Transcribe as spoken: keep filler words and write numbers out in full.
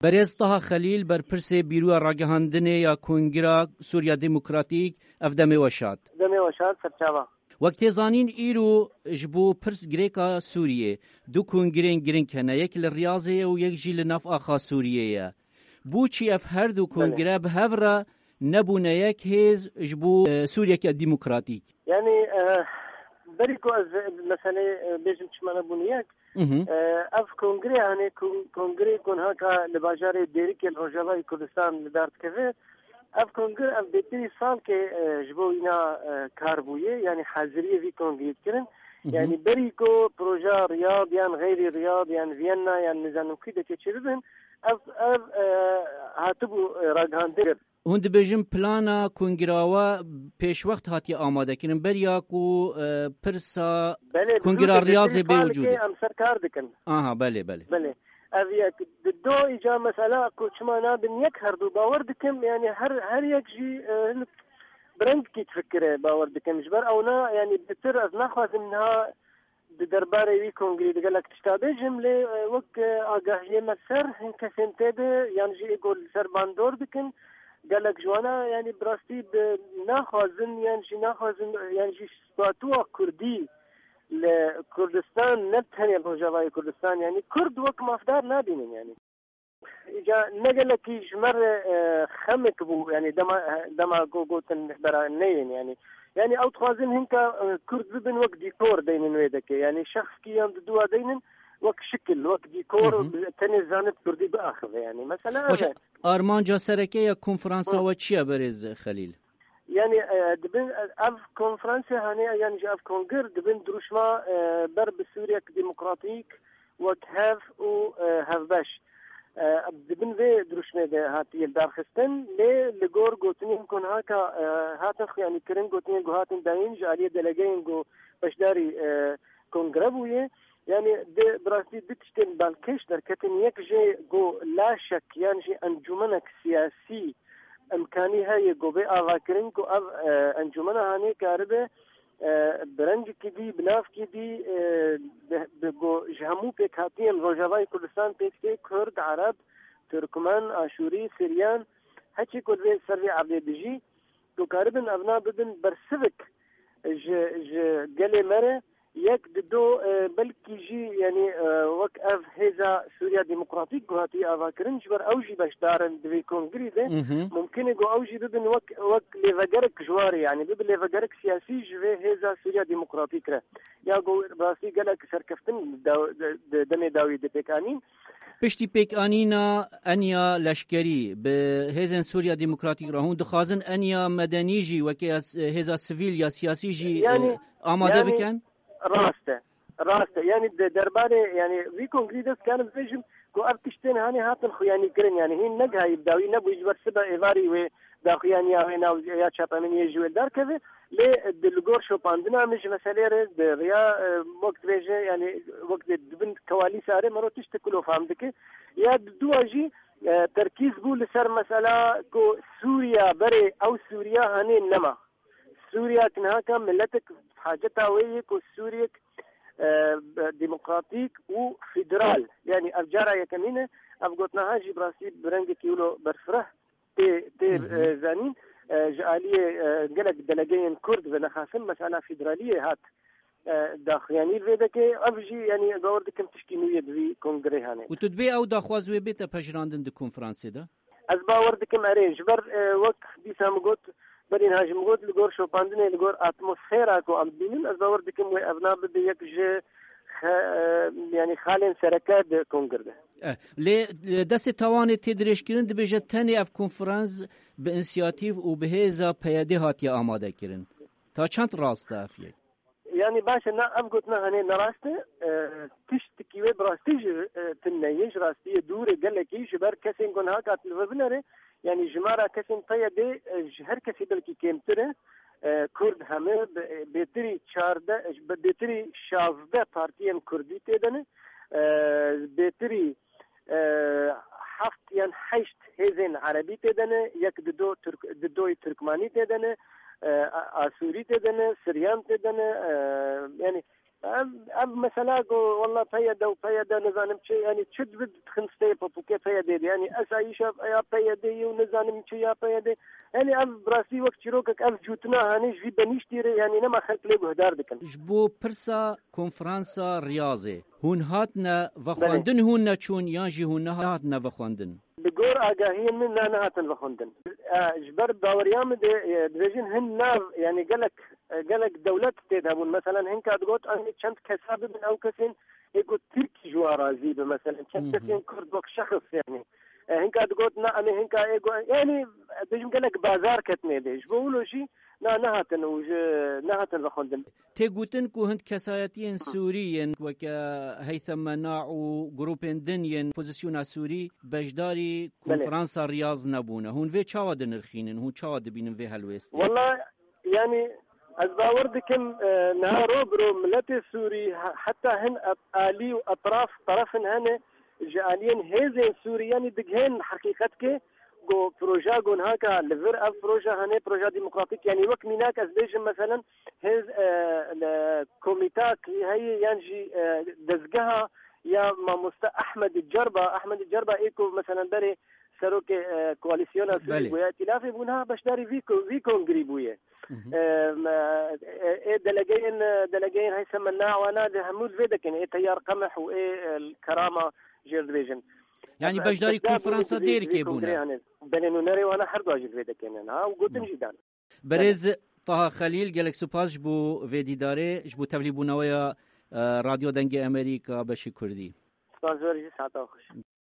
برێز تەها خەلیل بەرپرسێ بیرووە ڕاگەهاندنێ یا کۆنگرا سووریا دیموکراتیک ئەف دەمێوە شاد دەمێوە شاد سەرچاوە وەک تێزانین ئیرۆ ji bo pirs girêka Sûriyê du kongirên giring hene yek li Riyazê û yek jî li nav axa Sûriyê ye. Bûçî ev her du kongire bi hev re nebûne yek hêz ji bo Sûriyeke dîmokratîk. Yani berî ku ez meselê bêjim çima nebûne yek ev kongre hani kongre konhaka li bajarê Dêrikê li Rojavayê Kurdistan li dar dikeve ev kongre ev bêtirî salkê ji bo wîna kar bûye yani haziriyê vî kongrê dikirin yani berî ku proja Riyad yan xeyrî Riyad yan Viyana yan nizanim kî dikeçiribin ev ev hatibû ragihandin. Hûn dibêjin plana kongrawa pêşwext hatiye amadekirin beriya ku pirsa kongra Riyazê bê wicûdê. Em serkar dikin. Aha belê belê. Belê. Ev yek do îca mesela ku çima nabin yek her du bawer dikim yani her her yek jî birengkî fikire bawer dikim ji ber ewna yani bitir ez naxwazim niha di derbarê wî kongrê digelek tişta bêjim lê wek agahiyê me ser hin kesên tê de yan jî êgo li ser bandor dikin gelek jwana yani birastî naxwazin yan jî naxwazin yan jî statuwa Kurdî li Kurdistan ne tenê Rojavayê Kurdistan yani Kurd wek mafdar nabînin yani. İca ne gelekî ji me re xemik bû yani dema dema gotin bera neyên yani. Yani ew dixwazin hinka Kurd bibin wek dîkor deynin wê deke yani şexskî yan di duwa deynin wek şikil wek dîkor tenê zanib Kurdî biaxive yani. Mesela evet. Armanca serekeya konferansa we çi ye berêz Xelîl? Yani dibin ev konferanse hani yani ev kongir dibin duruşma ber bi Sûriyek Demokratîk wek hev û hevbeş dibin vê duruşmê de hatiye darxistin lê li gor gotinên konhaka hatin yani kirin gotinên gu hatin dayîn ji aliyê delegeyên gu beşdarî kongre bûye yani de birastî di tiştên balkêş derketin yek jê gu laşek yan jî encûmenek siyasî امکانی هەیە گۆبێ ئاواکردن و ئەو ئەنجومەنە هەانەیە کاربێ برەنجێکی دی بنافکی دی ji hemû pêkhatiyên Rojavayê Kurdistan pêkê Kurd, Arab, Türkmen, Aşûrî, Siryan hekî ku vê ser vê evlê dijî tu karibin evna bibin bersivik ji ji gelê me re yek di do belkî jî yani wek ev hêza Sûriya Demokratîk gu hatiye avakirin ji ber ew jî beşdarin di vê kongrî de mumkin e gu ew jî bibin wek wek lêvegerek jwarê yani bibin lêvegerek siyasî ji vê hêza Sûriya Demokratîk re ya gu rastî gelek serkeftin demê dawî di pêkanîn. Piştî pêkanîna enya leşkerî bi hêzên Sûriya Demokratîk re hûn dixwazin enya medenî jî wekî hêza sivîl ya siyasî jî amade bikin? Rast e. Rast e. Yani derbarê yani vî kongrî dest karim bêjim ku ev tiştên hani hatin xuyanîkirin yani hîn negihayî dawî nebû ji ber sibe êvarî wê daxuyaniya wê nav ya çapemeniyê ji wê derkeve lê di li gor şopandina min ji meselê re di riya wek dibêje yani wek dibin kewalî sarê mero tişt kulo fam dike ya duwa jî terkîz bû li ser mesela ku Sûriya berê ew Sûriya hanê nema Sûriya tinhaka milletek حاجتها وهي كو سوريك ديمقراطيك وفيدرال يعني افجارا يكمينه افغوتنا هاجي براسي برنج كيلو برفره تي تي زانين جاليه قلق دلجين كرد بنخاسم مساله فيدراليه هات داخياني فيدك افجي يعني دور دكم تشكينيه دي كونغري هاني وتدبي او داخوازوي بيت بجراندن دي كونفرنس ده از باور دكم ارينج بر وقت دي سامغوت برین هاجم گوت لگور شوپاندنه لگور اتمسفیرا کو ام بینن از باور دکم و ابنا بده یک جه yani xalên sereke de kongirde. Lê destê tawanê têdirêjkirin dibêje tenê ev konferans bi inisiyatîv û bi hêza peyedê hatiye amadekirin. Ta çend rast e ev yek? Yani baş e ev gotina hani nerast e tiştekî wê bi rastî ji tineyê ji rastiyê dûrê gelekî ji ber kesên gunha katil binere yani ji mara kesên peyedê ji her kesî belkî kêmtir e Kurd heme bêtirî çarde bêtirî şazde partiyên Kurdî têdene bêtirî heft yan heşt hêzên Erebî têdene yek di do di doyê Türkmanî têdene Asûrî têdene Siryan têdene yani اب مثلا والله فيدا وفيدا نزانم شي يعني تشد بد خمسة بوكي فيدا يعني اسايش يا فيدا ونزانم شي يا فيدا يعني اب براسي وقت شروكك اب جوتنا هاني في بنيشتي يعني نما خلق لي بهدار دكن جبو برسا كونفرانسا رياضه هون هاتنا وخواندن هون چون ياجي هون هاتنا وخواندن بگور آگاهی من نه هاتن وخوندن جبر باوریام ده دژن هن ناو يعني قالك قالك دولت تدهبون مثلا هن كاد قلت أنا كنت كساب من أو كسين يقول تركي جوارا زيب مثلا كنت كسين كرد وك شخص يعني هن كاد قلت نا أنا هن كا يعني دژم قالك بازار كتني ديش بقولوا شيء نا نهاتن وج نهاتن وخوندن تيغوتن كو هند كسايتين سوريين وك هيثم مناع وجروبين دنيين بوزيسيونا سوري بجداري كونفرنسا رياض نبونا هون في تشاود نرخينن هون تشاود بينن في هالويست والله يعني أزباور دكم نهارو برو ملت سوري حتى هن آلي وأطراف طرفن هن جالين هيزين سوري يعني دقهن حقيقتك جو بروجا جون هاكا لفر اف بروجا هني بروجا ديمقراطيك يعني وقت ميناك ازديج مثلا هز الكوميتاك هي ينجي دزقها يا ما مست احمد الجربه احمد الجربه ايكو مثلا بري سروك كواليسيون سوري بويا ائتلافي بونها باش داري فيكو فيكو قريبويه ايه دلقين دلقين هي سمنا وانا همود فيدك يعني تيار قمح وايه الكرامه جيردريجن يعني بجداري كونفرنسا دير كيبونا بنينونري وانا حرب واجد فيدا كمان ها وقلت جدا برز طه خليل قالك سوباس جبو فيدي داري جبو تبلي بوناويا راديو دنگي امريكا بشي كردي سپاس ورجي ساعتا خوش